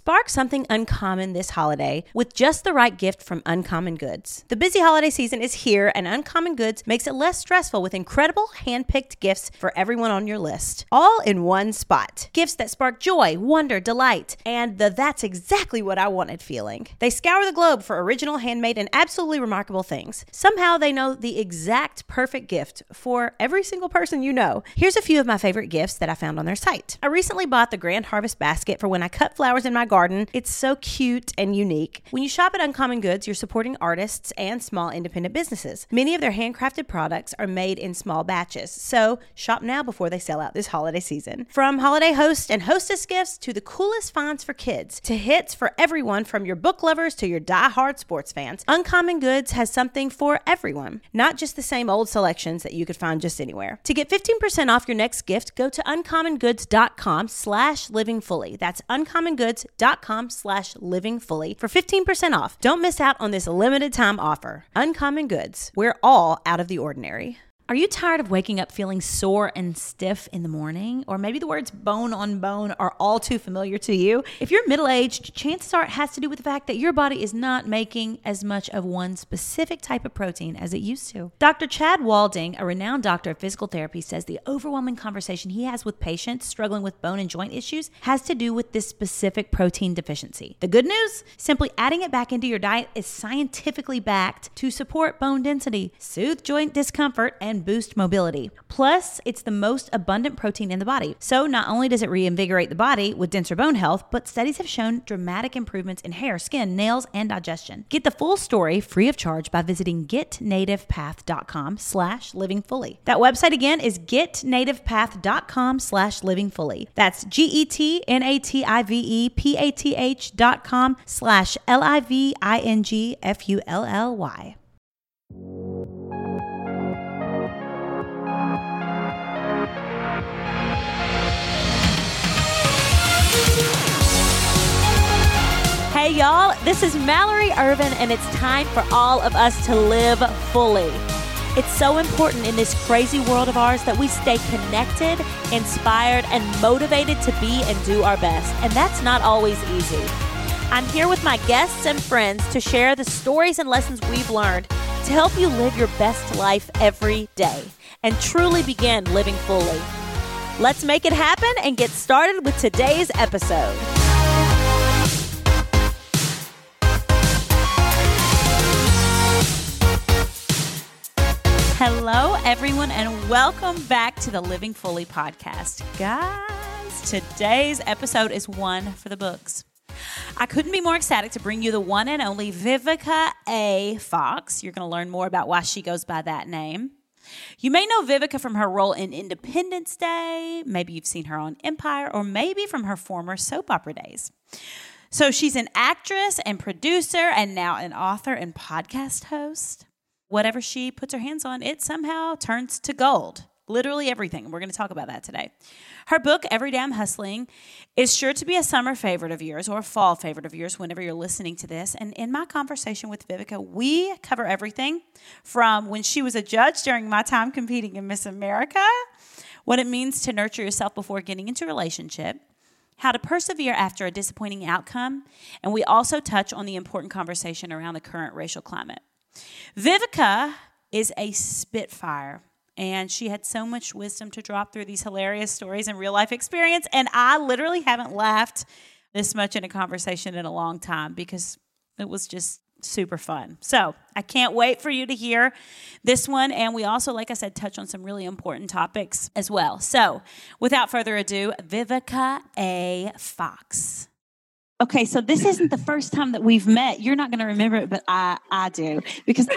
Spark something uncommon this holiday with just the right gift from Uncommon Goods. The busy holiday season is here, and Uncommon Goods makes it less stressful with incredible hand-picked gifts for everyone on your list, all in one spot. Gifts that spark joy, wonder, delight, and the "that's exactly what I wanted" feeling. They scour the globe for original, handmade, and absolutely remarkable things. Somehow they know the exact perfect gift for every single person you know. Here's a few of my favorite gifts that I found on their site. I recently bought the Grand Harvest basket for when I cut flowers in my garden. It's so cute and unique. When you shop at Uncommon Goods, you're supporting artists and small independent businesses. Many of their handcrafted products are made in small batches, so shop now before they sell out this holiday season. From holiday host and hostess gifts to the coolest finds for kids to hits for everyone from your book lovers to your die-hard sports fans, Uncommon Goods has something for everyone, not just the same old selections that you could find just anywhere. To get 15% off your next gift, go to uncommongoods.com/livingfully. That's uncommongoods.com/livingfully for 15% off. Don't miss out on this limited time offer. Uncommon Goods. We're all out of the ordinary. Are you tired of waking up feeling sore and stiff in the morning? Or maybe the words bone on bone are all too familiar to you? If you're middle-aged, chances are it has to do with the fact that your body is not making as much of one specific type of protein as it used to. Dr. Chad Walding, a renowned doctor of physical therapy, says the overwhelming conversation he has with patients struggling with bone and joint issues has to do with this specific protein deficiency. The good news? Simply adding it back into your diet is scientifically backed to support bone density, soothe joint discomfort, and boost mobility. Plus, it's the most abundant protein in the body. So not only does it reinvigorate the body with denser bone health, but studies have shown dramatic improvements in hair, skin, nails, and digestion. Get the full story free of charge by visiting getnativepath.com/livingfully. That website again is getnativepath.com/livingfully. That's getnativepath.com/livingfully. Hey y'all, this is Mallory Irvin, and it's time for all of us to live fully. It's so important in this crazy world of ours that we stay connected, inspired, and motivated to be and do our best. And that's not always easy. I'm here with my guests and friends to share the stories and lessons we've learned to help you live your best life every day and truly begin living fully. Let's make it happen and get started with today's episode. Hello, everyone, and welcome back to the Living Fully podcast. Guys, today's episode is one for the books. I couldn't be more ecstatic to bring you the one and only Vivica A. Fox. You're going to learn more about why she goes by that name. You may know Vivica from her role in Independence Day. Maybe you've seen her on Empire, or maybe from her former soap opera days. So she's an actress and producer, and now an author and podcast host. Whatever she puts her hands on, it somehow turns to gold. Literally everything. We're going to talk about that today. Her book, Every Damn Hustling, is sure to be a summer favorite of yours or a fall favorite of yours whenever you're listening to this. And in my conversation with Vivica, we cover everything from when she was a judge during my time competing in Miss America, what it means to nurture yourself before getting into a relationship, how to persevere after a disappointing outcome, and we also touch on the important conversation around the current racial climate. Vivica is a spitfire, and she had so much wisdom to drop through these hilarious stories and real-life experience, and I literally haven't laughed this much in a conversation in a long time because it was just super fun. So I can't wait for you to hear this one, and we also, like I said, touch on some really important topics as well. So without further ado, Vivica A. Fox. Okay, so this isn't the first time that we've met. You're not going to remember it, but I do, because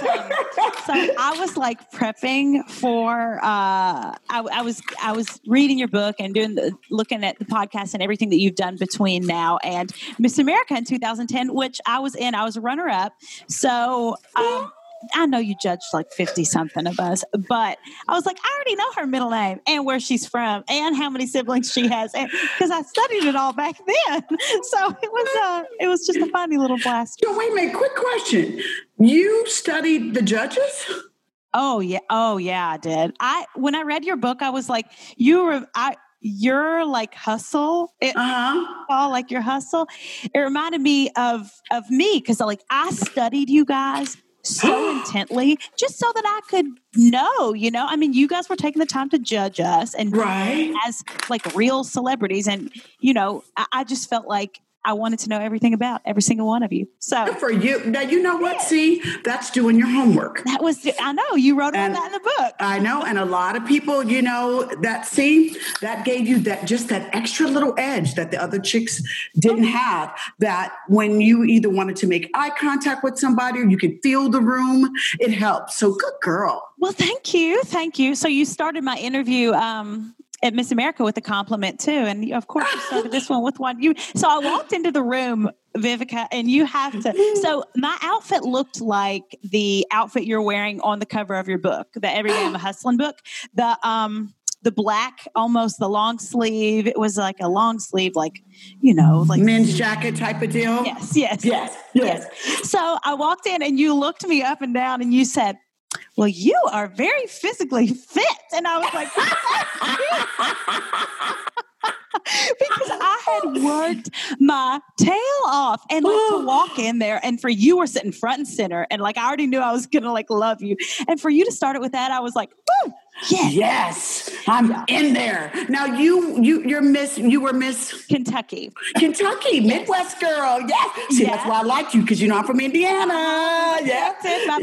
I was like prepping for. I was reading your book and looking at the podcast and everything that you've done between now and Miss America in 2010, which I was in. I was a runner-up, so. I know you judged like 50 something of us, but I was like, I already know her middle name and where she's from and how many siblings she has, because I studied it all back then. So it was just a funny little blast. So wait a minute, quick question. You studied the judges? Oh yeah, I did. When I read your book, I was like, your like hustle, like your hustle, it reminded me of me because like I studied you guys so intently just so that I could know, I mean, you guys were taking the time to judge us and as like real celebrities. And, I just felt like I wanted to know everything about every single one of you. So good for you. Now, you know what? See, that's doing your homework. I know you wrote about that in the book. I know. And a lot of people, that gave you that extra little edge that the other chicks didn't have, that when you either wanted to make eye contact with somebody or you could feel the room, it helps. So good girl. Well, thank you. Thank you. So you started my interview, at Miss America with a compliment too. And of course you started this one with one. So I walked into the room, Vivica, and you have to, so my outfit looked like the outfit you're wearing on the cover of your book, the Every Day I'm a Hustling book. The black, almost the long sleeve. It was like a long sleeve, like men's jacket type of deal. Yes. So I walked in and you looked me up and down and you said, well, you are very physically fit. And I was like, because I had worked my tail off and like to walk in there and for you were sitting front and center and like I already knew I was going to like love you. And for you to start it with that, I was like, woo. Yes, I'm in there. Now you were Miss Kentucky, Midwest girl. Yes. See, that's why I liked you because I'm from Indiana. Yeah.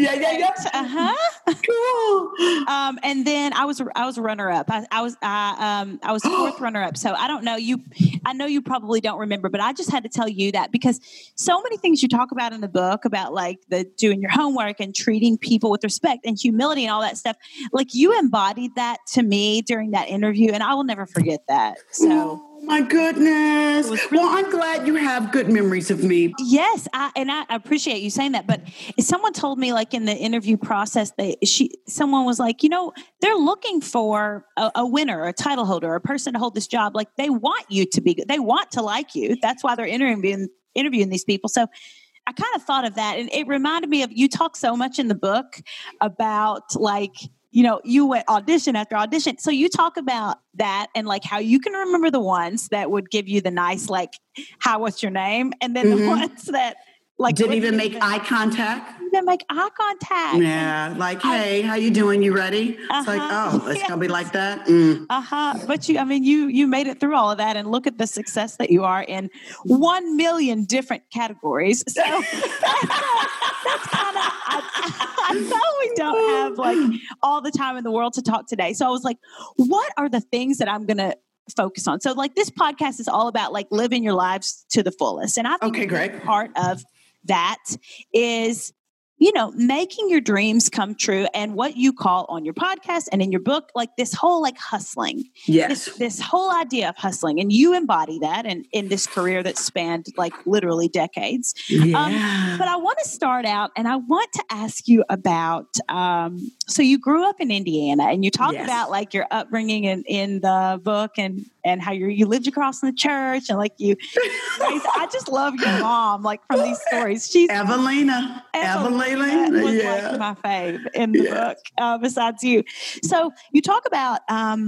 Cool. And then I was a runner up. I was fourth runner up. So I don't know you. I know you probably don't remember, but I just had to tell you that because so many things you talk about in the book about like the doing your homework and treating people with respect and humility and all that stuff. Like you embodied that to me during that interview, and I will never forget that. So, oh my goodness! Well, I'm glad you have good memories of me. Yes, I appreciate you saying that. But someone told me, like in the interview process, someone was like, they're looking for a winner, a title holder, a person to hold this job. Like they want you to be good. They want to like you. That's why they're interviewing these people. So I kind of thought of that, and it reminded me of you talk so much in the book about like. You went audition after audition. So you talk about that and like how you can remember the ones that would give you the nice, like, hi, what's your name? And then the ones that like didn't even make eye contact. Yeah. Like, hey, how you doing? You ready? It's like, oh, it's going to be like that. But you made it through all of that and look at the success that you are in 1 million different categories. So that's kind of, I know we don't have like all the time in the world to talk today. So I was like, what are the things that I'm going to focus on? So like this podcast is all about like living your lives to the fullest. And I think great part of that is, making your dreams come true and what you call on your podcast and in your book, like this whole like hustling. Yes. This whole idea of hustling. And you embody that in this career that spanned like literally decades. Yeah. But I want to start out and I want to ask you about, so you grew up in Indiana and you talk about like your upbringing in the book and how you lived across from the church and like I just love your mom, like from these stories. She's Evelina was like my fave in the book, besides you. So you talk about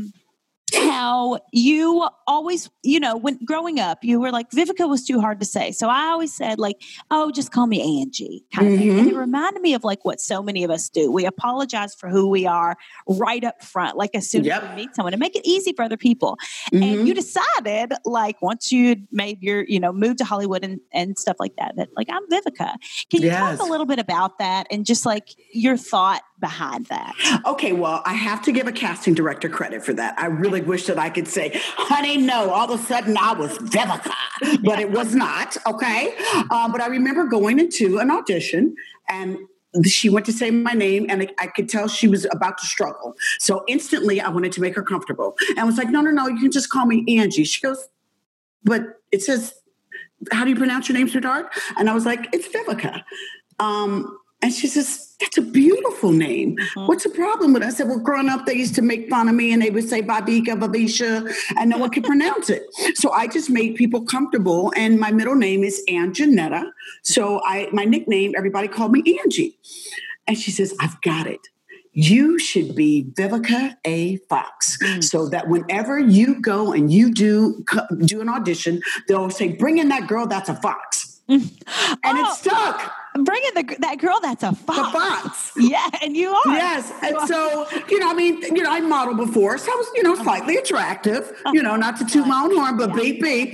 how you always, when growing up, you were like, Vivica was too hard to say. So I always said like, oh, just call me Angie kind of thing. And it reminded me of like what so many of us do. We apologize for who we are right up front, like as soon as we meet someone, to make it easy for other people. And you decided like once you made your, move to Hollywood and stuff like that like I'm Vivica. Can you talk a little bit about that and just like your thought behind that? Okay, well, I have to give a casting director credit for that. I really wish that I could say, honey, no, all of a sudden I was Vivica, but it was not, okay? But I remember going into an audition and she went to say my name and I could tell she was about to struggle. So instantly I wanted to make her comfortable and was like, no, you can just call me Angie. She goes, but it says, how do you pronounce your name, sweetheart? And I was like, it's Vivica. And she says, that's a beautiful name. What's the problem with it? I said, well, growing up, they used to make fun of me and they would say Babika, Babisha, and no one could pronounce it. So I just made people comfortable. And my middle name is Anjanetta. So my nickname, everybody called me Angie. And she says, I've got it. you should be Vivica A. Fox. So that whenever you go and you do an audition, they'll say, bring in that girl that's a fox. And it stuck. Bring in that girl that's a fox. The fox. Yeah, and you are. Yes. And so, I modeled before, so I was, slightly attractive, not to toot my own horn, but beep, beep.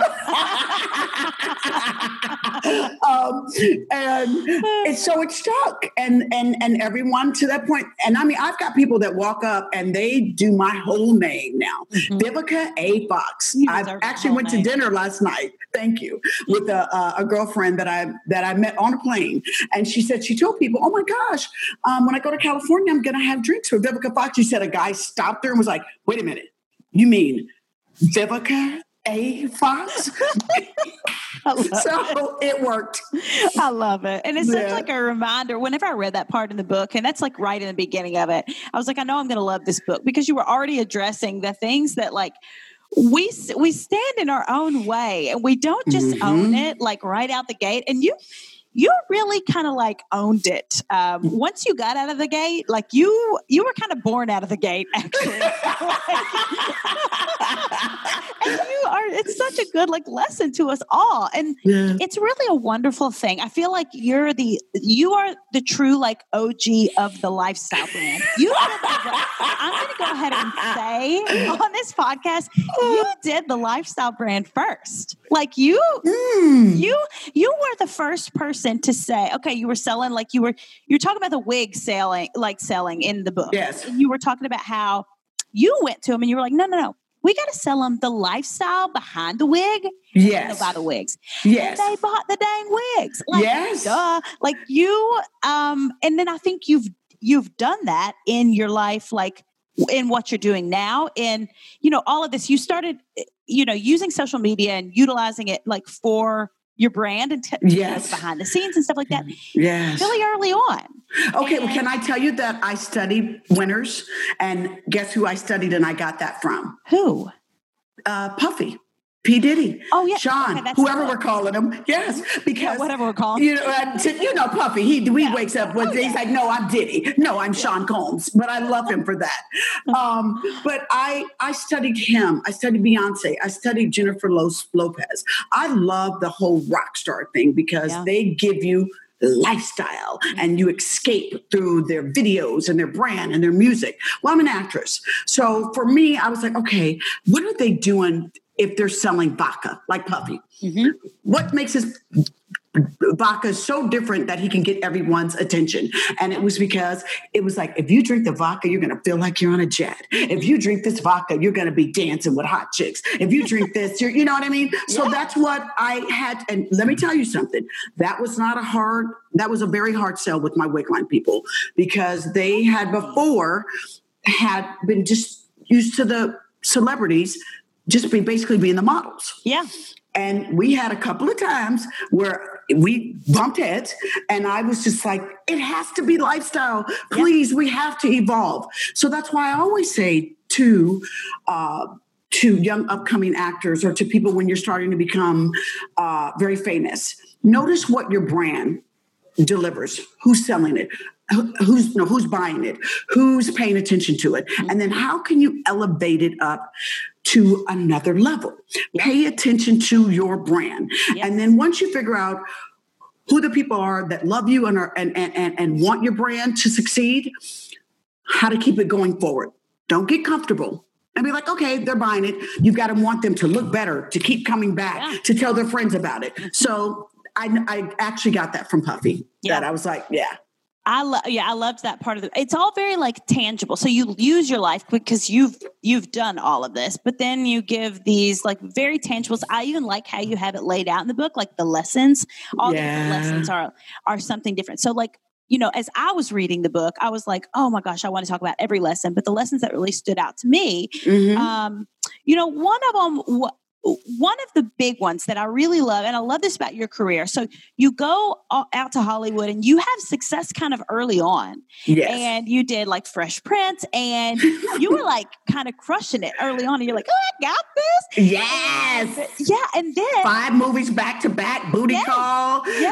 And so it stuck. And everyone to that point. And I've got people that walk up and they do my whole name now. Vivica A. Fox. I actually went to dinner last night. Thank you. With a girlfriend that I met on a plane. And she said, she told people, oh my gosh, when I go to California, I'm going to have drinks with Vivica Fox. She said a guy stopped her and was like, wait a minute, you mean Vivica A. Fox? So it worked. I love it. And it's such like a reminder. Whenever I read that part in the book, and that's like right in the beginning of it, I was like, I know I'm going to love this book because you were already addressing the things that like, we stand in our own way and we don't just own it like right out the gate. And you really kind of like owned it. Once you got out of the gate, like you were kind of born out of the gate, actually. And it's such a good like lesson to us all. And it's really a wonderful thing. I feel like you are the true like OG of the lifestyle brand. I'm going to go ahead and say on this podcast, you did the lifestyle brand first. Like you were the first person to say, okay, you were selling, like you're talking about the wig selling in the book. Yes. And you were talking about how you went to them and you were like, no. We got to sell them the lifestyle behind the wig. Yes. They'll buy the wigs. Yes. And they bought the dang wigs. Like, yes. Duh. Like you, and then I think you've done that in your life, like in what you're doing now. And, all of this, you started, using social media and utilizing it like for your brand and behind the scenes and stuff like that. Yes. Really early on. Okay. Well, can I tell you that I studied winners, and guess who I studied and I got that from? Who? Puffy. P. Diddy. Oh, yeah. Sean, okay, whoever we're calling him. Yes. Because whatever we're calling Puffy, he wakes up with, he's like, no, I'm Diddy. No, I'm Sean Combs, but I love him for that. But I studied him. I studied Beyonce. I studied Jennifer Lopez. I love the whole rock star thing because they give you lifestyle and you escape through their videos and their brand and their music. Well, I'm an actress. So for me, I was like, okay, what are they doing if they're selling vodka like Puffy? What makes his vodka so different that he can get everyone's attention? And it was because it was like, if you drink the vodka, you're going to feel like you're on a jet. If you drink this vodka, you're going to be dancing with hot chicks. If you drink this, you know what I mean? So that's what I had. And let me tell you something. That was a very hard sell with my wig line people, because they had been just used to the celebrities just basically being the models. Yeah. And we had a couple of times where we bumped heads, and I was just like, it has to be lifestyle. Please, we have to evolve. So that's why I always say to young upcoming actors or to people when you're starting to become very famous, notice what your brand delivers, who's selling it, who's buying it, who's paying attention to it, and then how can you elevate it up to another level? Pay attention to your brand, and then once you figure out who the people are that love you and want your brand to succeed, how to keep it going forward. Don't get comfortable and be like, okay, they're buying it. You've got to want them to look better, to keep coming back, to tell their friends about it. So I actually got that from Puffy. That I was like, I loved that part of it. It's all very like tangible. So you use your life because you've done all of this, but then you give these like very tangibles. I even like how you have it laid out in the book, like the lessons. All the different lessons are something different. So like, as I was reading the book, I was like, oh my gosh, I want to talk about every lesson. But the lessons that really stood out to me, one of them. One of the big ones that I really love, and I love this about your career. So you go out to Hollywood and you have success kind of early on. Yes. And you did like Fresh Prince and you were like kind of crushing it early on. And you're like, oh, I got this. Yes. And then 5 movies back to back, Booty Call. Yes.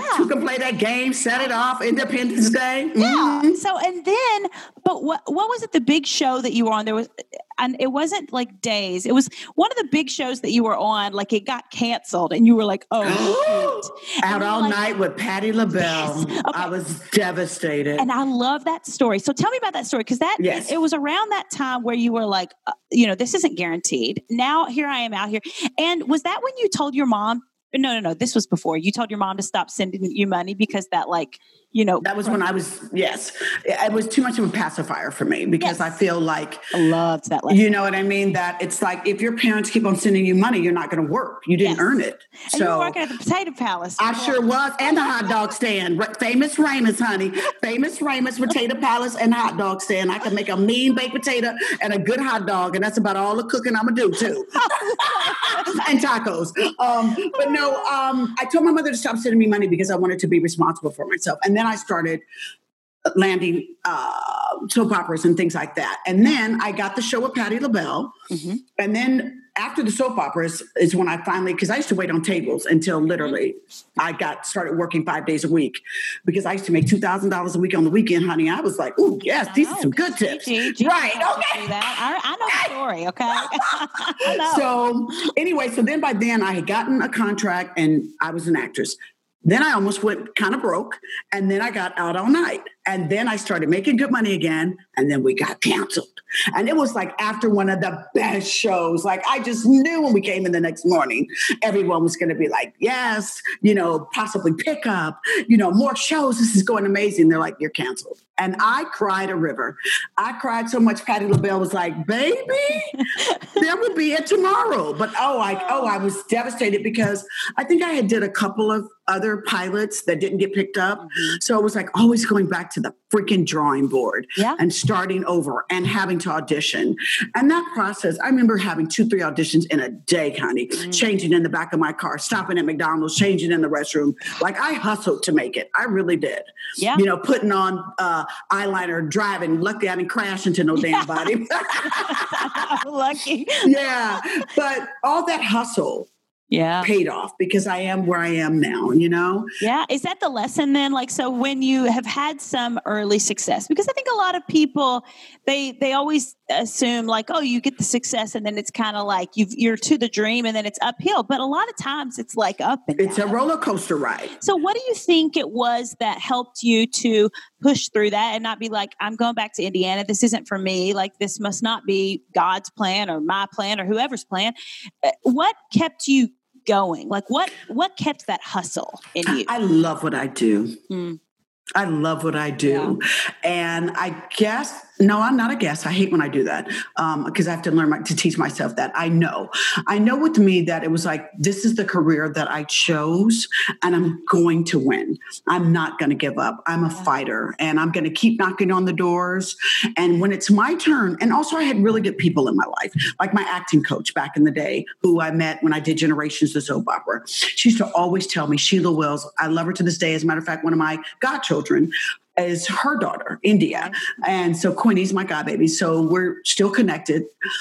Who can play that game, set it off, Independence Day. Yeah. So, and then, but what was it, the big show that you were on? There was, and it wasn't like Days. It was one of the big shows that you were on, like it got canceled and you were like, oh, shoot. Out All Night with Patti LaBelle. Yes. Okay. I was devastated. And I love that story. So tell me about that story. Because it was around that time where you were like, this isn't guaranteed. Now here I am out here. And was that when you told your mom? No. This was before. You told your mom to stop sending you money because that that was when I was, yes. It was too much of a pacifier for me because I feel like I loved that lesson. You know what I mean? That it's like if your parents keep on sending you money, you're not going to work. You didn't earn it. And you were working at the Potato Palace. I sure was. And the hot dog stand. Famous Raymond's, honey. Famous Raymond's Potato Palace and hot dog stand. I can make a mean baked potato and a good hot dog. And that's about all the cooking I'm going to do too. And tacos. But no, I told my mother to stop sending me money because I wanted to be responsible for myself. And then I started landing soap operas and things like that. And then I got the show with Patti LaBelle. Mm-hmm. And then after the soap operas is when I finally, because I used to wait on tables until literally I started working 5 days a week because I used to make $2,000 a week on the weekend, honey. I was like, oh, yes, these are some good tips. Right. Okay. I know the story. Okay. I know. So anyway, then by then I had gotten a contract and I was an actress. Then I almost went kind of broke, and then I got Out All Night. And then I started making good money again, and then we got canceled. And it was like after one of the best shows. Like I just knew when we came in the next morning, everyone was going to be like, yes, possibly pick up, more shows. This is going amazing. They're like, you're canceled. And I cried a river. I cried so much. Patti LaBelle was like, baby, there will be a tomorrow. But I was devastated because I think I had did a couple of other pilots that didn't get picked up. Mm-hmm. So it was like always going back to the freaking drawing board and starting over and having to audition. And that process, I remember having 2-3 auditions in a day, honey, changing in the back of my car, stopping at McDonald's, changing in the restroom. Like I hustled to make it. I really did. Yeah. Putting on eyeliner, driving. Lucky I didn't crash into no damn body. Lucky. Yeah. But all that hustle paid off because I am where I am now, Yeah. Is that the lesson then? Like, so when you have had some early success, because I think a lot of people, they always assume like, oh, you get the success and then it's kind of like you're to the dream and then it's uphill. But a lot of times it's like up and down. It's a roller coaster ride. So what do you think it was that helped you to push through that and not be like, I'm going back to Indiana. This isn't for me. Like this must not be God's plan or my plan or whoever's plan. What kept you going? Like what kept that hustle in you? I love what I do. I love what I do. Yeah. And I guess, no, I'm not a guess. I hate when I do that because I have to learn to teach myself that. I know with me that it was like, this is the career that I chose and I'm going to win. I'm not going to give up. I'm a fighter and I'm going to keep knocking on the doors. And when it's my turn, and also I had really good people in my life, like my acting coach back in the day who I met when I did Generations, the soap opera. She used to always tell me, Sheila Wills, I love her to this day. As a matter of fact, one of my godchildren is her daughter, India. And so Quinny's my godbaby. So we're still connected.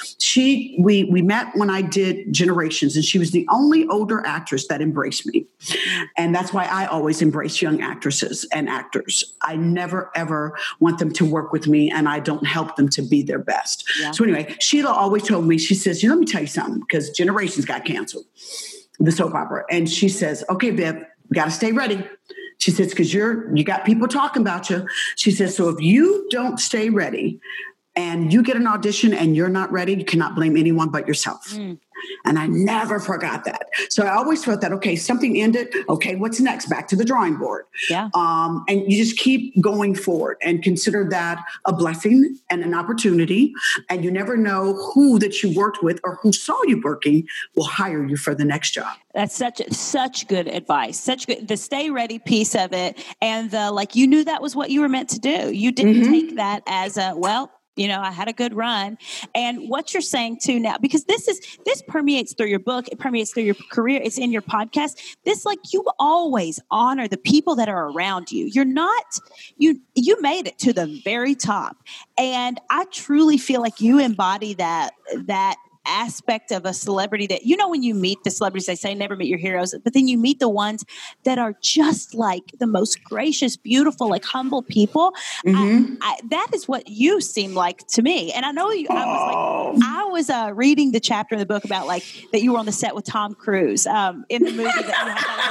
We met when I did Generations, and she was the only older actress that embraced me. And that's why I always embrace young actresses and actors. I never, ever want them to work with me, and I don't help them to be their best. Yeah. So anyway, Sheila always told me, she says, let me tell you something, because Generations got canceled, the soap opera. And she says, okay, Viv, we got to stay ready. She says, because you got people talking about you. She says, so if you don't stay ready and you get an audition and you're not ready, you cannot blame anyone but yourself. And I never forgot that. So I always felt that, okay, something ended. Okay, what's next? Back to the drawing board. Yeah. And you just keep going forward and consider that a blessing and an opportunity. And you never know who that you worked with or who saw you working will hire you for the next job. That's such good advice. Such good, the stay ready piece of it. And you knew that was what you were meant to do. You didn't take that as I had a good run. And what you're saying too now, because this permeates through your book, it permeates through your career, it's in your podcast. You always honor the people that are around you. You're not, you made it to the very top. And I truly feel like you embody that aspect of a celebrity that, when you meet the celebrities, they say never meet your heroes, but then you meet the ones that are just like the most gracious, beautiful, like humble people. That is what you seem like to me. And I know I was reading the chapter in the book about like that you were on the set with Tom Cruise in the movie that you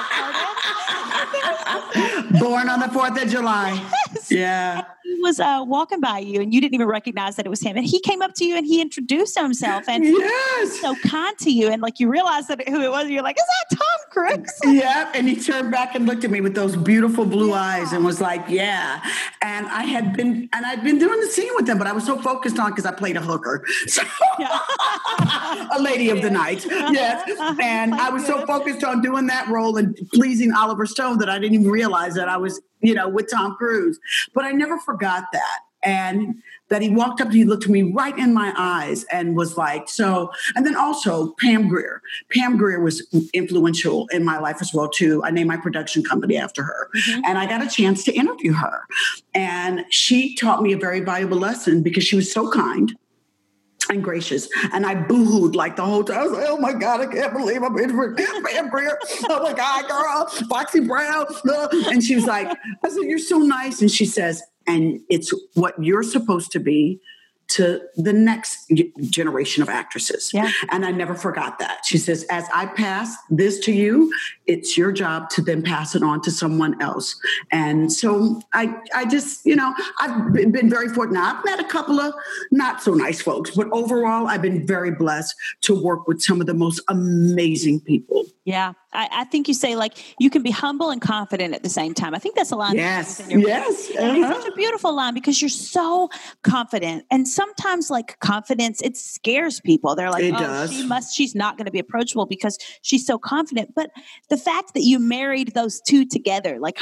had Born on the 4th of July. Yes. Yeah. He was walking by you and you didn't even recognize that it was him. And he came up to you and he introduced himself and he was so kind to you. And like you realized who it was. And you're like, is that Tom Cruise? Yeah. And he turned back and looked at me with those beautiful blue eyes and was like, yeah. And I'd been doing the scene with him, but I was so focused on because I played a hooker. So a lady of the night. Yes. And I was so focused on doing that role and pleasing Oliver Stone that I didn't even realize that I was, with Tom Cruise. But I never forgot that. And that he walked up and he looked me right in my eyes and was like, so, and then also Pam Grier. Pam Grier was influential in my life as well, too. I named my production company after her. And I got a chance to interview her. And she taught me a very valuable lesson because she was so kind and gracious. And I boohooed like the whole time. I was like, oh my God, I can't believe I'm in for Pam Grier. Oh my God, girl, Foxy Brown. And she was like, I said, you're so nice. And she says, and it's what you're supposed to be to the next generation of actresses. Yeah. And I never forgot that. She says, as I pass this to you, it's your job to then pass it on to someone else. And so I just, I've been very fortunate. I've met a couple of not so nice folks, but overall, I've been very blessed to work with some of the most amazing people. Yeah. I think you say like you can be humble and confident at the same time. I think that's a line. Yes. Yes. It's such a beautiful line because you're so confident. And sometimes like confidence, it scares people. They're like, she's not going to be approachable because she's so confident. But the fact that you married those two together, like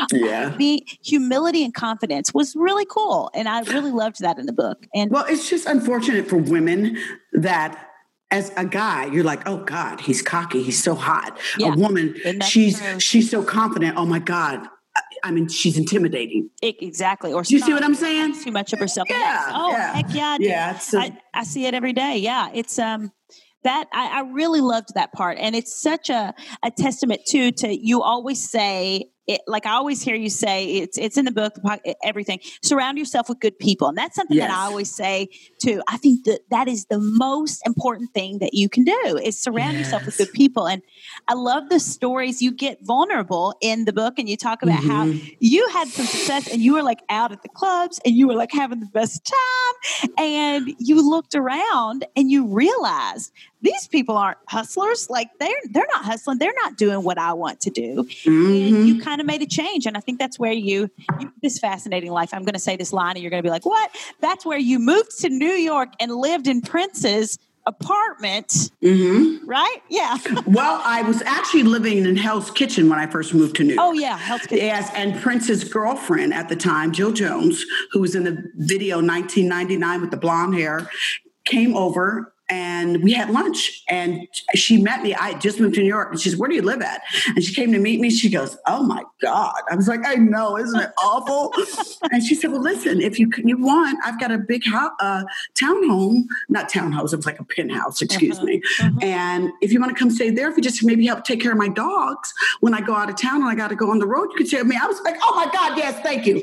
humility and confidence was really cool. And I really loved that in the book. And well, it's just unfortunate for women that as a guy, you're like, oh God, he's cocky. He's so hot. Yeah. A woman, she's so confident. Oh my God. I mean, she's intimidating. Exactly. Or do you see what I'm saying? Too much of herself. Yeah. Oh, yeah. Heck yeah. Yeah. I see it every day. Yeah. It's, that I really loved that part. And it's such a testament to you always say it, like I always hear you say it's in the book, everything, surround yourself with good people. And that's something that I always say too. I think that is the most important thing that you can do is surround yourself with good people. And I love the stories. You get vulnerable in the book and you talk about how you had some success and you were like out at the clubs and you were like having the best time and you looked around and you realized these people aren't hustlers. Like they're not hustling. They're not doing what I want to do. And you kind of made a change. And I think that's where you this fascinating life. I'm going to say this line and you're going to be like, what? That's where you moved to New York and lived in Prince's apartment. Right? Yeah. Well, I was actually living in Hell's Kitchen when I first moved to New York. Oh yeah. Hell's Kitchen. Yes. And Prince's girlfriend at the time, Jill Jones, who was in the video 1999 with the blonde hair, came over and we had lunch and she met me. I just moved to New York and she says, where do you live at? And she came to meet me. She goes, oh my God. I was like, I know, isn't it awful? And she said, well, listen, if you want, I've got a big townhome, not townhouse. It was like a penthouse, excuse me. And if you want to come stay there, if you just maybe help take care of my dogs when I go out of town and I got to go on the road, you can stay with me. I was like, oh my God, yes, thank you.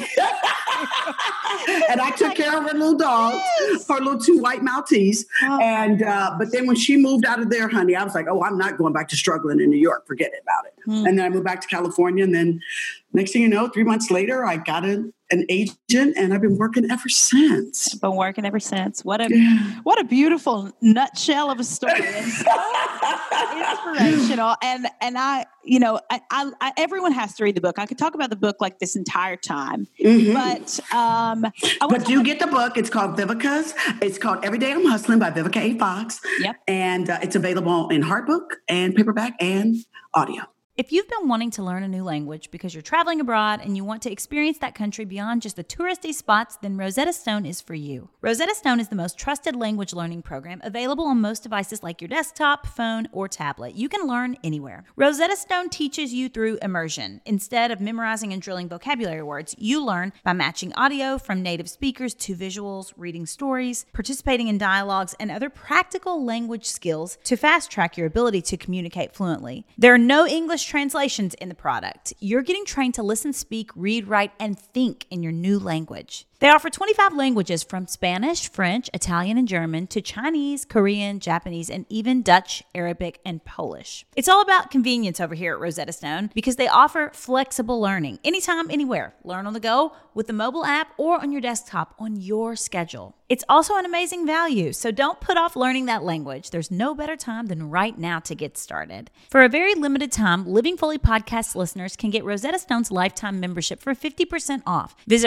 And I took care of her little dogs, her little 2 white Maltese. And, but then when she moved out of there, honey, I was like, oh, I'm not going back to struggling in New York. Forget about it. And then I moved back to California. And then next thing you know, 3 months later, I got an agent and I've been working ever since. What a beautiful nutshell of a story. It's so inspirational. And I everyone has to read the book. I could talk about the book like this entire time, but do get the book. It's called Vivica's. It's called Every Day I'm Hustling by Vivica A. Fox. Yep. And it's available in hardbook and paperback and audio. If you've been wanting to learn a new language because you're traveling abroad and you want to experience that country beyond just the touristy spots, then Rosetta Stone is for you. Rosetta Stone is the most trusted language learning program available on most devices like your desktop, phone, or tablet. You can learn anywhere. Rosetta Stone teaches you through immersion. Instead of memorizing and drilling vocabulary words, you learn by matching audio from native speakers to visuals, reading stories, participating in dialogues, and other practical language skills to fast track your ability to communicate fluently. There are no English translations in the product. You're getting trained to listen, speak, read, write, and think in your new language. They offer 25 languages from Spanish, French, Italian, and German to Chinese, Korean, Japanese, and even Dutch, Arabic, and Polish. It's all about convenience over here at Rosetta Stone because they offer flexible learning anytime, anywhere. Learn on the go with the mobile app or on your desktop on your schedule. It's also an amazing value, so don't put off learning that language. There's no better time than right now to get started. For a very limited time, Living Fully podcast listeners can get Rosetta Stone's lifetime membership for 50% off. Visit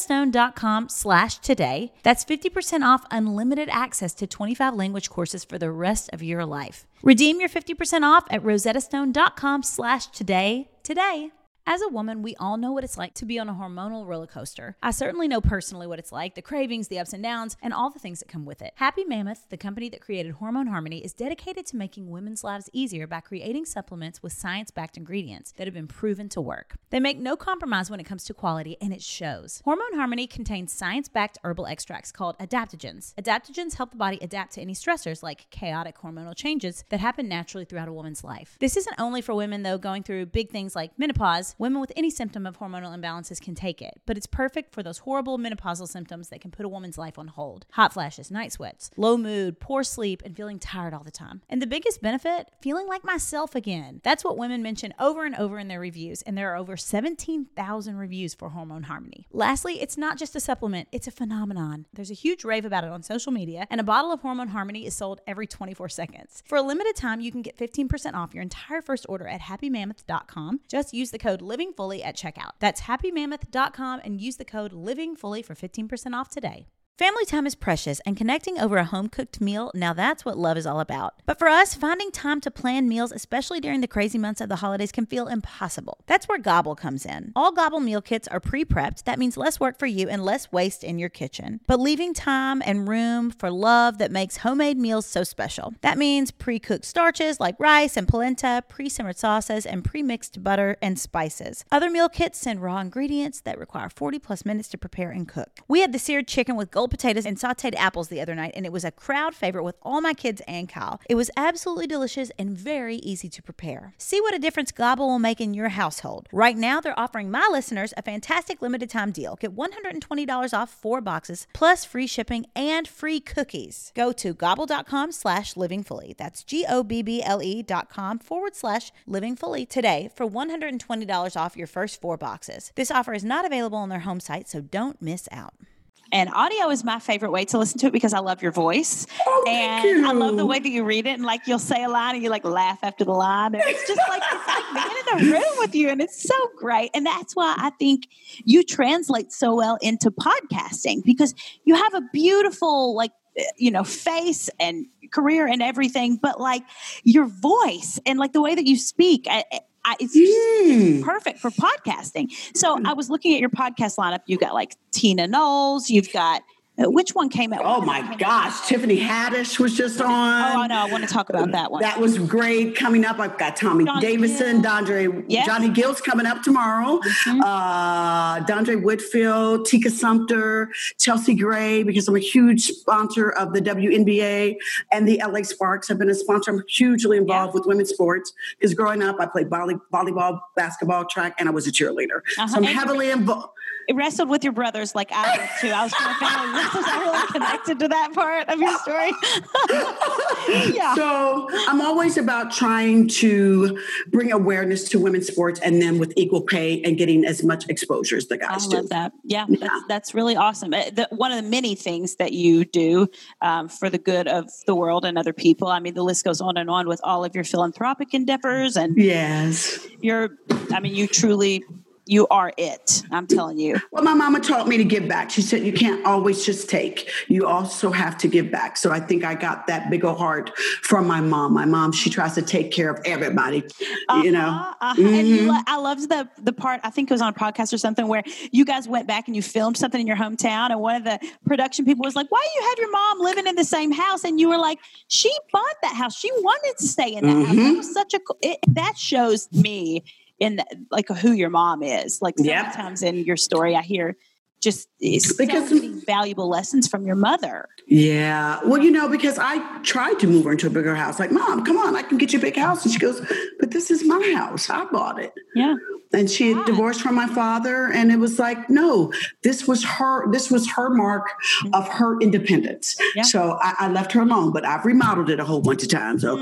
rosettastone.com/today. That's 50% off unlimited access to 25 language courses for the rest of your life. Redeem your 50% off at rosettastone.com/today today. As a woman, we all know what it's like to be on a hormonal roller coaster. I certainly know personally what it's like, the cravings, the ups and downs, and all the things that come with it. Happy Mammoth, the company that created Hormone Harmony, is dedicated to making women's lives easier by creating supplements with science-backed ingredients that have been proven to work. They make no compromise when it comes to quality, and it shows. Hormone Harmony contains science-backed herbal extracts called adaptogens. Adaptogens help the body adapt to any stressors like chaotic hormonal changes that happen naturally throughout a woman's life. This isn't only for women, though, going through big things like menopause. Women with any symptom of hormonal imbalances can take it, but it's perfect for those horrible menopausal symptoms that can put a woman's life on hold. Hot flashes, night sweats, low mood, poor sleep, and feeling tired all the time. And the biggest benefit, feeling like myself again. That's what women mention over and over in their reviews, and there are over 17,000 reviews for Hormone Harmony. Lastly, it's not just a supplement, it's a phenomenon. There's a huge rave about it on social media, and a bottle of Hormone Harmony is sold every 24 seconds. For a limited time, you can get 15% off your entire first order at happymammoth.com. Just use the code LIVINGFULLY at checkout. That's happymammoth.com and use the code LIVINGFULLY for 15% off today. Family time is precious, and connecting over a home-cooked meal, now that's what love is all about. But for us, finding time to plan meals, especially during the crazy months of the holidays, can feel impossible. That's where Gobble comes in. All Gobble meal kits are pre-prepped. That means less work for you and less waste in your kitchen, but leaving time and room for love that makes homemade meals so special. That means pre-cooked starches like rice and polenta, pre-simmered sauces, and pre-mixed butter and spices. Other meal kits send raw ingredients that require 40+ minutes to prepare and cook. We had the seared chicken with gold potatoes and sauteed apples the other night, and it was a crowd favorite with all my kids and Kyle. It was absolutely delicious and very easy to prepare. See what a difference Gobble will make in your household. Right now, they're offering my listeners a fantastic limited time deal. Get $120 off 4 boxes, plus free shipping and free cookies. Go to gobble.com/livingfully. That's GOBBLE.com/livingfully today for $120 off your first 4 boxes. This offer is not available on their home site, so don't miss out. And audio is my favorite way to listen to it because I love your voice. Oh, and thank you. I love the way that you read it. And like you'll say a line and you like laugh after the line. And it's just like, it's like being in a room with you. And it's so great. And that's why I think you translate so well into podcasting because you have a beautiful, like, face and career and everything. But like your voice and like the way that you speak, it's just perfect for podcasting. So I was looking at your podcast lineup. You got like Tina Knowles. You've got which one came out? Oh my gosh, Tiffany Haddish was just on. Oh, I know. I want to talk about that one. That was great. Coming up, I've got Tommy Davidson, Johnny Gill's coming up tomorrow. Dondre Whitfield, Tika Sumpter, Chelsea Gray, because I'm a huge sponsor of the WNBA, and the LA Sparks have been a sponsor. I'm hugely involved with women's sports because growing up, I played volleyball, basketball, track, and I was a cheerleader. So I'm heavily involved. It wrestled with your brothers like I did too. I was from a family wrestlers. I'm really connected to that part of your story. Yeah. So I'm always about trying to bring awareness to women's sports and then with equal pay and getting as much exposure as the guys do. I love that. Yeah. That's really awesome. One of the many things that you do for the good of the world and other people. I mean, the list goes on and on with all of your philanthropic endeavors. And yes, you truly You are it. I'm telling you. Well, my mama taught me to give back. She said, you can't always just take. You also have to give back. So I think I got that big old heart from my mom. My mom, she tries to take care of everybody, you know. And I loved the part, I think it was on a podcast or something, where you guys went back and you filmed something in your hometown. And one of the production people was like, why do you have your mom living in the same house? And you were like, she bought that house. She wanted to stay in that house. That was such that shows me in like who your mom is. Like sometimes in your story, I hear just so many valuable lessons from your mother. Yeah. Well, you know, because I tried to move her into a bigger house. Like, Mom, come on, I can get you a big house. And she goes, but this is my house. I bought it. Yeah. And she had divorced from my father. And it was like, no, this was her mark of her independence. Yeah. So I left her alone, but I've remodeled it a whole bunch of times. So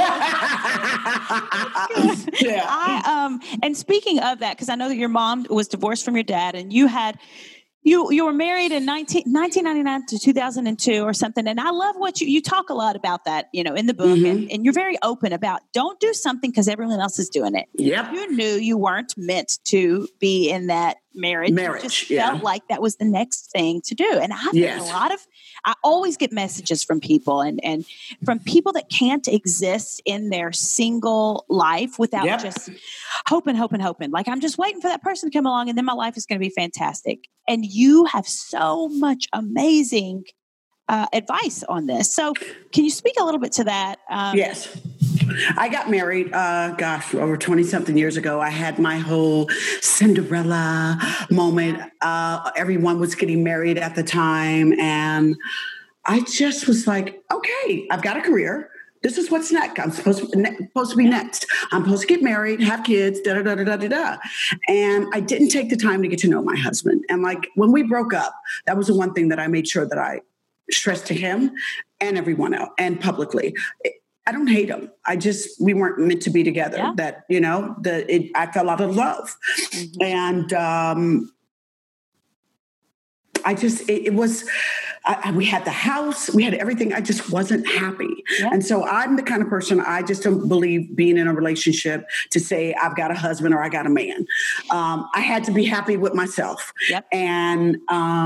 yeah. And speaking of that, because I know that your mom was divorced from your dad and you had You were married in 1999 to 2002 or something. And I love what you talk a lot about that, you know, in the book. And you're very open about don't do something because everyone else is doing it. Yep. You knew you weren't meant to be in that marriage. You just felt like that was the next thing to do. And I think I always get messages from people and from people that can't exist in their single life without just hoping. Like, I'm just waiting for that person to come along and then my life is going to be fantastic. And you have so much amazing advice on this. So can you speak a little bit to that? Yes. I got married, over 20-something years ago. I had my whole Cinderella moment. Everyone was getting married at the time. And I just was like, okay, I've got a career. This is what's next. I'm supposed to be next. I'm supposed to get married, have kids, da-da-da-da-da-da. And I didn't take the time to get to know my husband. And like when we broke up, that was the one thing that I made sure that I stressed to him and everyone else and publicly. I don't hate him. We weren't meant to be together. Yeah. That, you know, I fell out of love. And we had the house, we had everything. I just wasn't happy. Yeah. And so I'm the kind of person, I just don't believe being in a relationship to say I've got a husband or I got a man. I had to be happy with myself. Yep. And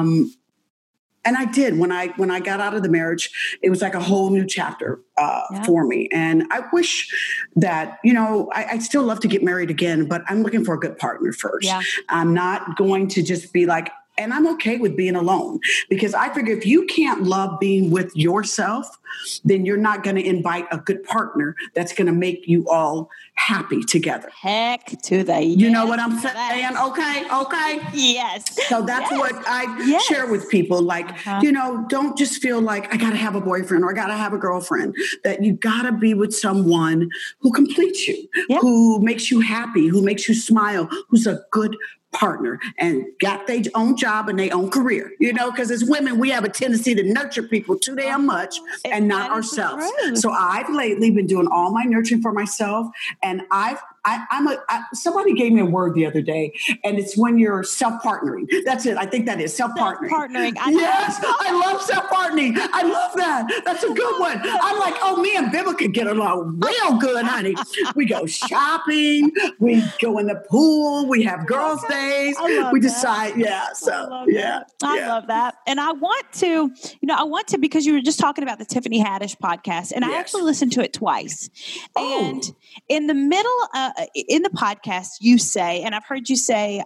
I did. When I got out of the marriage, it was like a whole new chapter for me. And I wish that, you know, I'd still love to get married again, but I'm looking for a good partner first. Yeah. I'm not going to just be like, and I'm okay with being alone because I figure if you can't love being with yourself, then you're not going to invite a good partner that's going to make you all happy together. Heck to the You know what I'm saying? Okay. Yes. So that's what I share with people. Like, you know, don't just feel like I got to have a boyfriend or I got to have a girlfriend. That you got to be with someone who completes you, who makes you happy, who makes you smile, who's a good partner and got their own job and their own career, you know, because as women, we have a tendency to nurture people too damn much and not ourselves. So I've lately been doing all my nurturing for myself. And somebody gave me a word the other day, and it's when you're self-partnering. That's it. I think that is self-partnering. Yes, I love self-partnering. I love that. That's a good one. I'm like, oh, me and Vivica get along real good, honey. We go shopping. We go in the pool. We have girls' days. We decide. Yeah. So, I love that. And I want to, because you were just talking about the Tiffany Haddish podcast, and I actually listened to it twice. And in the middle, in the podcast, you say, and I've heard you say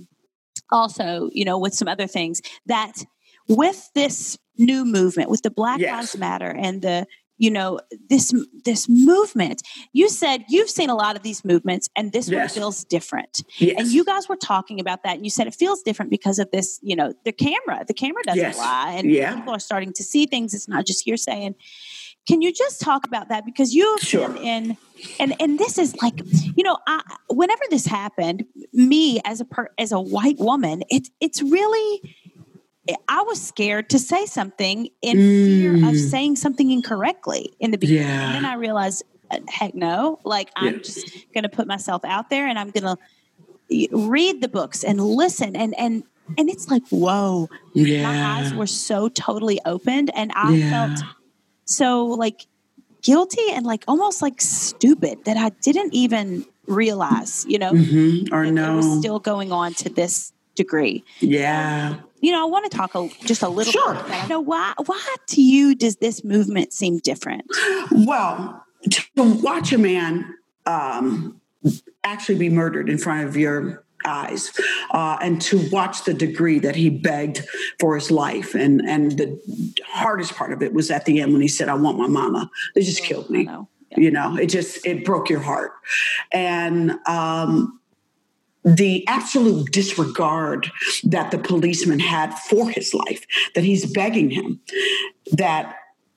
also, you know, with some other things, that with this new movement, with the Black Lives Matter and the, you know, this movement, you said you've seen a lot of these movements and this one feels different. Yes. And you guys were talking about that and you said it feels different because of this, you know, the camera doesn't lie and people are starting to see things. It's not just hearsay. And can you just talk about that? Because you've been in, and this is like, you know, whenever this happened, me as a white woman, it's really, I was scared to say something in fear of saying something incorrectly in the beginning. Yeah. And then I realized, heck no, like I'm just going to put myself out there and I'm going to read the books and listen. And it's like, whoa, my eyes were so totally opened and I felt so like guilty and like almost like stupid that I didn't even realize, or no, it was still going on to this degree. Yeah. I want to talk just a little Sure. bit about that. Why to you does this movement seem different? Well, to watch a man actually be murdered in front of your eyes, and to watch the degree that he begged for his life, and the hardest part of it was at the end when he said, "I want my mama." They just killed me. Yeah. It broke your heart, and the absolute disregard that the policeman had for his life, that he's begging him, that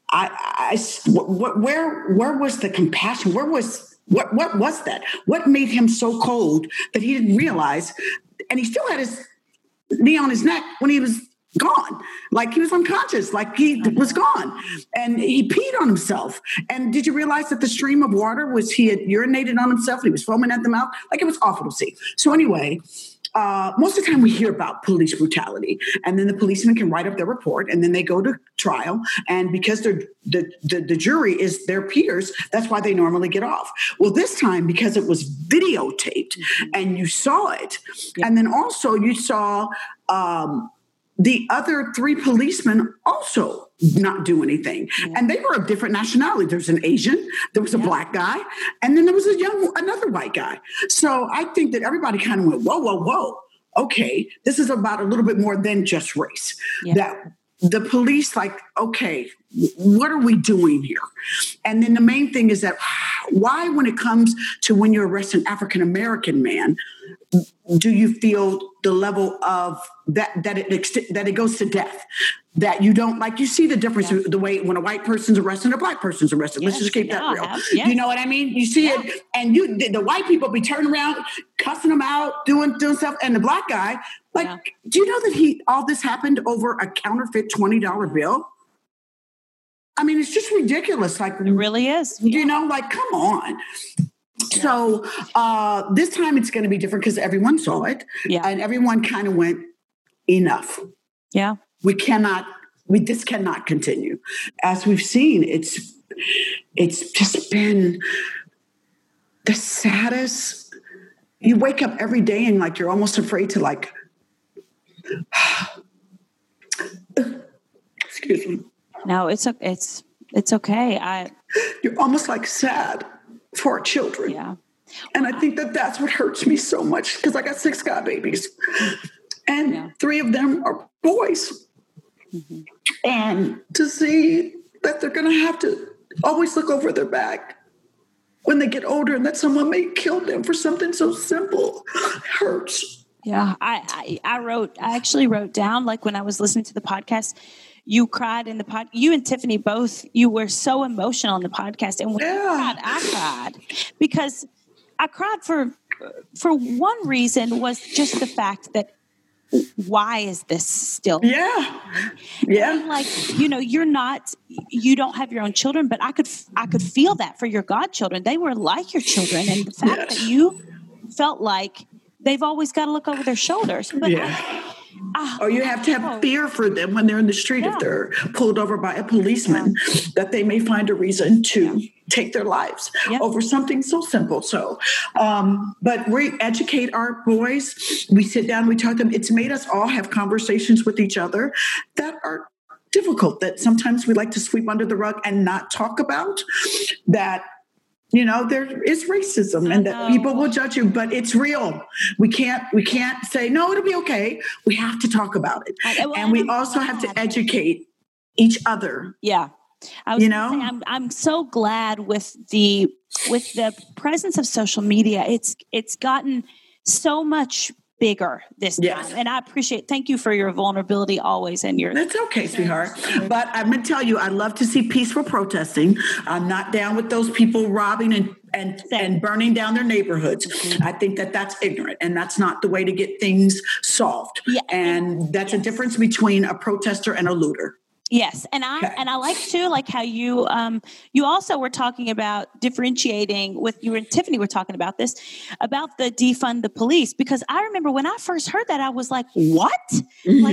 where was the compassion? What was that? What made him so cold that he didn't realize? And he still had his knee on his neck when he was gone, like he was unconscious, like he was gone, and he peed on himself. And did you realize that the stream of water he had urinated on himself and he was foaming at the mouth? Like, it was awful to see. So anyway, most of the time we hear about police brutality, and then the policeman can write up their report, and then they go to trial. And because the jury is their peers, that's why they normally get off. Well, this time, because it was videotaped and you saw it, and then also you saw the other 3 policemen also not do anything. And they were of different nationality. There was an Asian, there was a black guy, and then there was another white guy. So I think that everybody kind of went, whoa, whoa, whoa. Okay, this is about a little bit more than just race. That the police, like, okay, what are we doing here? And then the main thing is that why, when it comes to when you arrest an African-American man, do you feel the level of that it goes to death? That you don't, like, you see the difference the way when a white person's arrested and a black person's arrested. Let's just keep that real. You know what I mean? You see it, and the white people be turning around, cussing them out, doing stuff, and the black guy, like, do you know that all this happened over a counterfeit $20 bill? I mean, it's just ridiculous. Like, it really is. Like, come on. So this time it's going to be different because everyone saw it, and everyone kind of went, enough. Yeah. This cannot continue. As we've seen, it's just been the saddest. You wake up every day and, like, you're almost afraid to, like, excuse me. No, it's okay. You're almost, like, sad for our children. Yeah. And I think that's what hurts me so much, because I got 6 god babies, and 3 of them are boys. Mm-hmm. And to see that they're going to have to always look over their back when they get older, and that someone may kill them for something so simple, hurts. Yeah. I actually wrote down, like, when I was listening to the podcast, you cried in the pod. You and Tiffany both, you were so emotional in the podcast. And when you cried, I cried, because I cried for one reason, was just the fact that, why is this still? Yeah. And, like, you don't have your own children, but I could feel that for your godchildren. They were like your children. And the fact that you felt like they've always got to look over their shoulders. But or you have to have fear for them when they're in the street, if they're pulled over by a policeman, that they may find a reason to take their lives over something so simple. So, but we educate our boys. We sit down, we talk to them. It's made us all have conversations with each other that are difficult, that sometimes we like to sweep under the rug and not talk about. That, there is racism and that people will judge you, but it's real. We can't say, no, it'll be okay. We have to talk about it. And we also have to educate each other. Yeah. I was saying, I'm so glad with the presence of social media. It's gotten so much bigger this time. And I thank you for your vulnerability always. And That's okay, sweetheart. But I'm going to tell you, I love to see peaceful protesting. I'm not down with those people robbing and burning down their neighborhoods. Mm-hmm. I think that's ignorant, and that's not the way to get things solved. Yeah. And that's a difference between a protester and a looter. Yes. And I like too, like how you also were talking about differentiating with you and Tiffany were talking about this, about the defund the police, because I remember when I first heard that, I was like, what? Mm-hmm. Like,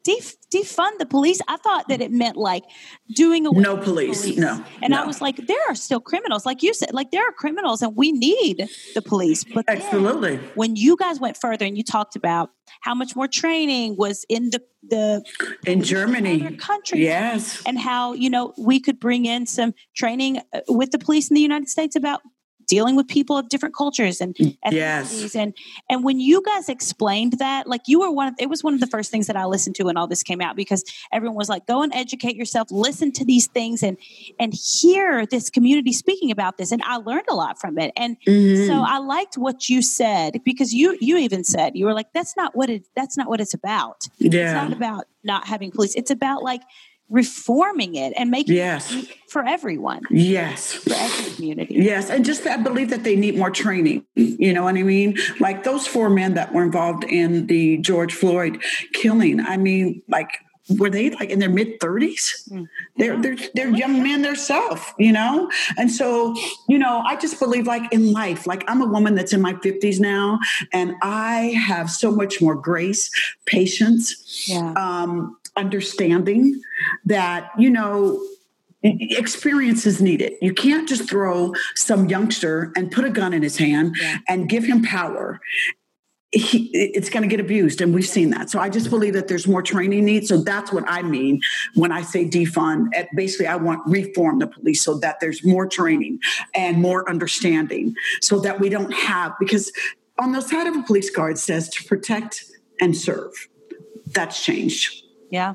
defund the police. I thought that it meant like doing away no with police. No. And I was like, there are still criminals. Like you said, like there are criminals and we need the police. But absolutely. When you guys went further and you talked about how much more training was in in Germany, other countries, yes, and how, we could bring in some training with the police in the United States about dealing with people of different cultures and ethnicities. Yes. And when you guys explained that, like you were it was one of the first things that I listened to when all this came out, because everyone was like, go and educate yourself, listen to these things and hear this community speaking about this. And I learned a lot from it. And so I liked what you said, because you even said, you were like, that's not what it's about. Yeah. It's not about not having police. It's about like reforming it and making it for everyone. Yes. For every community. Yes. And just I believe that they need more training. You know what I mean? Like those 4 men that were involved in the George Floyd killing. I mean, like, were they like in their mid 30s? They're young men themselves, And so, I just believe like in life, like I'm a woman that's in my 50s now, and I have so much more grace, patience, understanding that, experience is needed. You can't just throw some youngster and put a gun in his hand and give him power. It's going to get abused. And we've seen that. So I just believe that there's more training needs. So that's what I mean when I say defund. Basically, I want reform the police so that there's more training and more understanding so that we don't have, because on the side of a police car, it says to protect and serve. That's changed. Yeah.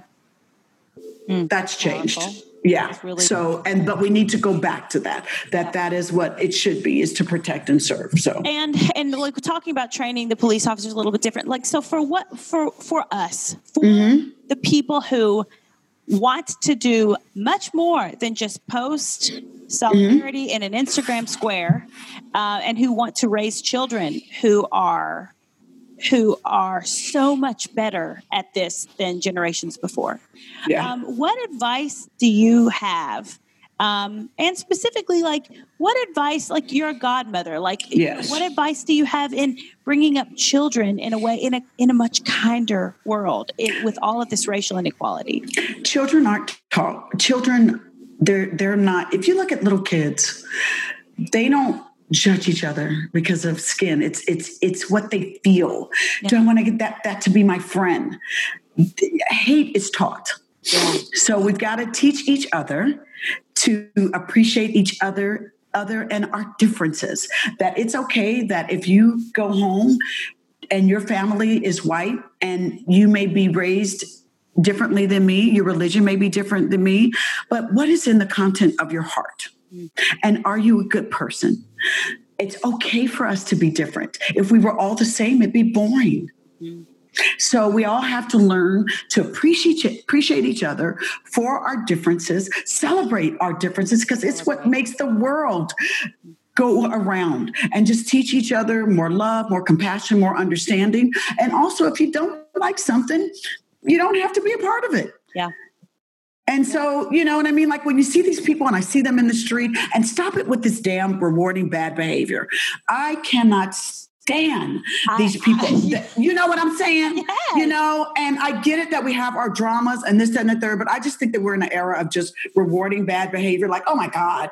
That's changed. Powerful. Yeah. Really but we need to go back to that is what it should be, is to protect and serve. So, and like talking about training the police officers a little bit different. Like, so for us, the people who want to do much more than just post solidarity in an Instagram square, and who want to raise children who are so much better at this than generations before. Yeah. What advice do you have? And specifically, like, what advice, like you're a godmother, like, what advice do you have in bringing up children in a way, in a much kinder world with all of this racial inequality? Children aren't taught. Children, they're not, if you look at little kids, they don't judge each other because of skin. It's what they feel. Yeah. Do I want to get that to be my friend? Hate is taught. Yeah. So we've got to teach each other to appreciate each other and our differences. That it's okay that if you go home and your family is white and you may be raised differently than me, your religion may be different than me, but what is in the content of your heart? And are you a good person? It's okay for us to be different. If we were all the same, it'd be boring. So we all have to learn to appreciate each other for our differences, celebrate our differences, because it's what makes the world go around, and just teach each other more love, more compassion, more understanding. And also, if you don't like something, you don't have to be a part of it. Yeah. And so, you know what I mean? Like when you see these people and I see them in the street, and stop it with this damn rewarding bad behavior. I cannot stand these people. You know what I'm saying? Yes. You know, and I get it that we have our dramas and this, that, and the third, but I just think that we're in an era of just rewarding bad behavior. Like, oh my God,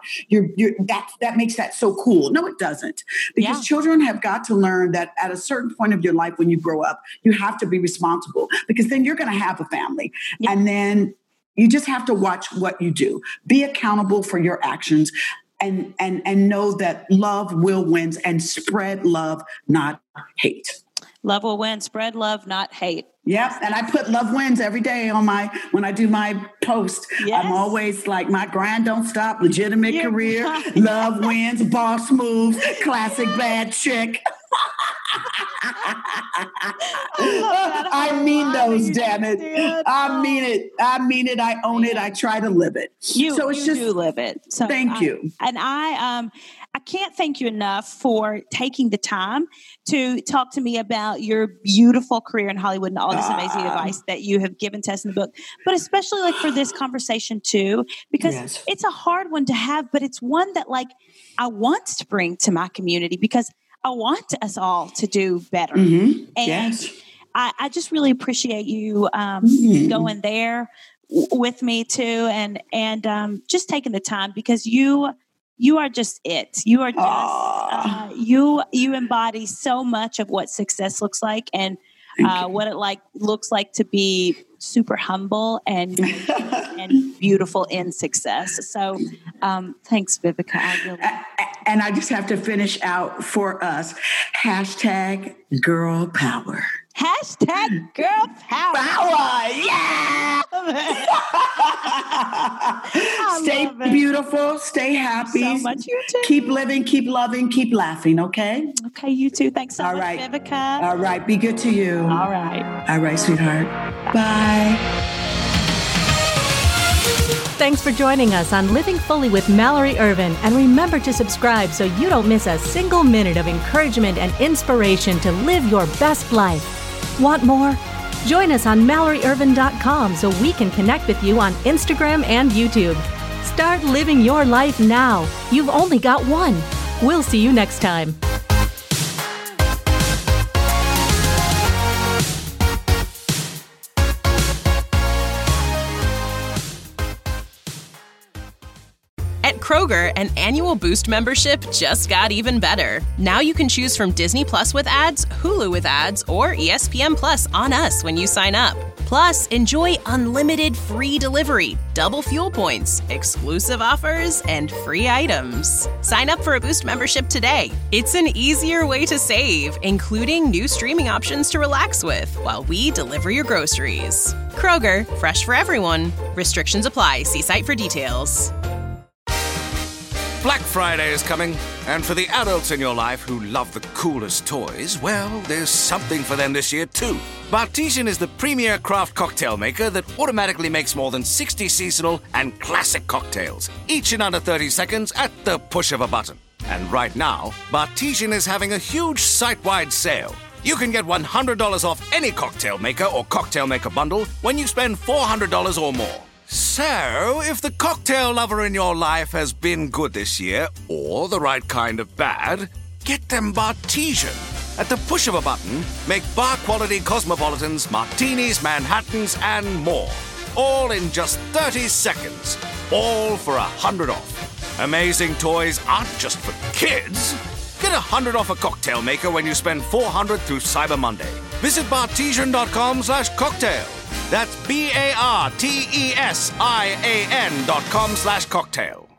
that makes that so cool. No, it doesn't. Because children have got to learn that at a certain point of your life, when you grow up, you have to be responsible, because then you're going to have a family. Yeah. And then you just have to watch what you do. Be accountable for your actions. And know that love will win, and spread love, not hate. Love will win. Spread love, not hate. Yep. And I put love wins every day on when I do my post. Yes. I'm always like, my grind don't stop, legitimate career, love wins, boss moves, classic bad chick. I mean those, damn it. I mean it. I own it. I try to live it. You do live it. So thank you. And I can't thank you enough for taking the time to talk to me about your beautiful career in Hollywood and all this amazing advice that you have given to us in the book, but especially like for this conversation too, because it's a hard one to have, but it's one that like I want to bring to my community, because I want us all to do better. Mm-hmm. And I just really appreciate you going there with me too, and just taking the time, because you are just it. You are just you embody so much of what success looks like, and what it looks like to be super humble and beautiful in success. So thanks, Vivica. And I just have to finish out for us. Hashtag girl power. Hashtag girl power. Yeah. Stay beautiful. Stay happy. So much, you too. Keep living, keep loving, keep laughing, okay? Okay, you too. Thanks so much, Vivica. All right. Be good to you. All right. All right, sweetheart. Bye. Thanks for joining us on Living Fully with Mallory Ervin. And remember to subscribe so you don't miss a single minute of encouragement and inspiration to live your best life. Want more? Join us on MalloryErvin.com so we can connect with you on Instagram and YouTube. Start living your life now. You've only got one. We'll see you next time. At Kroger, an annual Boost membership just got even better. Now you can choose from Disney Plus with ads, Hulu with ads, or ESPN Plus on us when you sign up. Plus, enjoy unlimited free delivery, double fuel points, exclusive offers, and free items. Sign up for a Boost membership today. It's an easier way to save, including new streaming options to relax with while we deliver your groceries. Kroger, fresh for everyone. Restrictions apply. See site for details. Black Friday is coming, and for the adults in your life who love the coolest toys, well, there's something for them this year too. Bartesian is the premier craft cocktail maker that automatically makes more than 60 seasonal and classic cocktails, each in under 30 seconds at the push of a button. And right now, Bartesian is having a huge site-wide sale. You can get $100 off any cocktail maker or cocktail maker bundle when you spend $400 or more. So, if the cocktail lover in your life has been good this year, or the right kind of bad, get them Bartesian. At the push of a button, make bar-quality cosmopolitans, martinis, Manhattans, and more. All in just 30 seconds. All for $100 off. Amazing toys aren't just for kids. Get $100 off a cocktail maker when you spend $400 through Cyber Monday. Visit Bartesian.com/cocktail. That's BARTESIAN.com/cocktail.